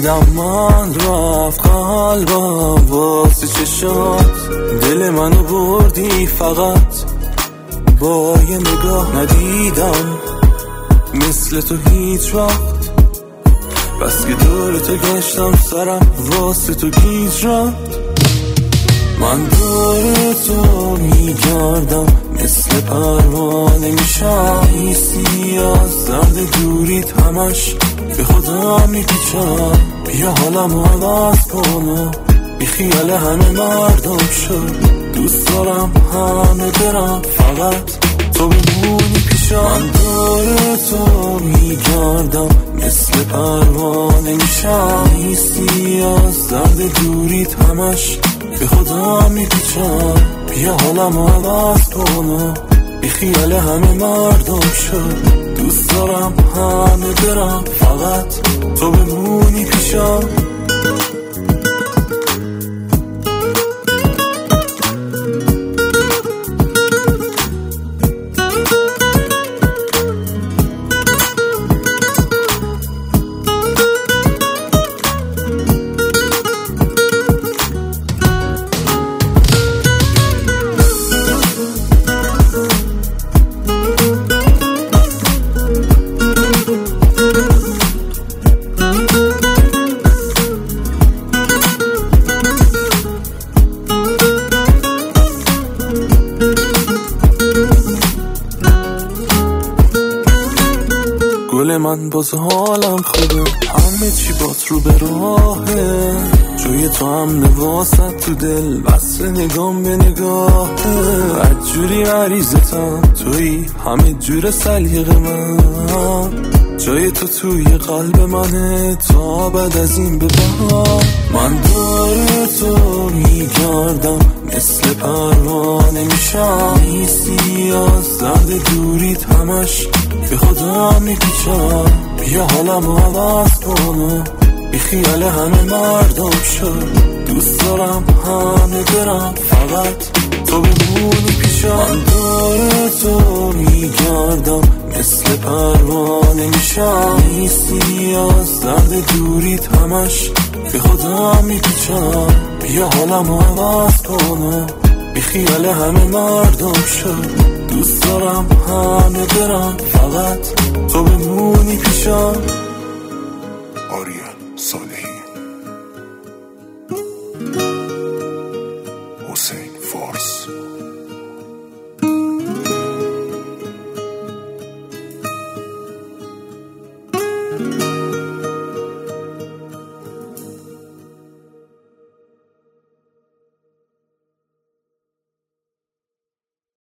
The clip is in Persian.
دیدم من رفت قلبم واسه چشات، دل منو بردی فقط با یه نگاه. ندیدم مثل تو هیچ وقت، بس که دور تو گشتم سرم واسه تو گیج رفت. من دور تو میگردم مثل پروانه میشم، حیثی از درد دوریت همش به خدا میپیچم. بیا حالم عوض کن، بی خیال همه مردم شد. دوست دارم همه برم فقط تو بمونی پیشم. من دور تو میگردم مثل پروانه میشم، حیثی از درد دوریت همش به خدا میپیچم. بیا حالم عوض کن، بی خیال همه مردم شد. دوست دارم همه برم فقط تو بمونی پیشم. گل من باز حالم خوبه، همه چی بات رو به راهه. جوی تو هم نواسط تو دل، وصل نگام به نگاهه. بدجوری غریزتم توی همه جور سلیقه من، جای تو توی قلب منه تا بعد از این به بعد. من دور تو میگردم مثل پروانه میشم، حیثی از درد دوریت همش به خدا میپیچم. بیا حالم عوض کن، بی خیال همه مردم شد. دوست دارم همه برم فقط تو بمونی پیشم. من دور تو میگردم مثل پروانه میشم، حیثی از درد دوریت همش به خدا میپیچم. بیا حالم عوض کن، بی خیال همه مردم شد. دوست دارم همه برم فقط تو بمونی پیشم.